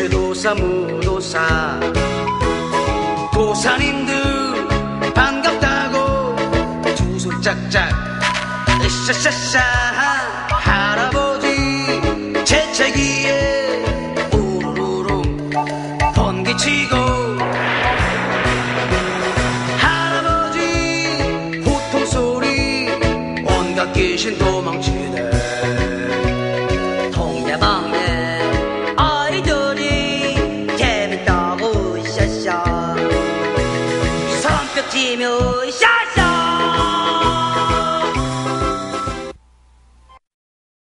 제도사 무도사 도사님들 반갑다고 두 손 짝짝 으쌰쌰쌰 할아버지 재채기에 우르르 번개치고 할아버지 호통소리 온갖 귀신 도망치네 동네방네 아이들이 재밌다고 으쌰쌰 손뼉치며 으쌰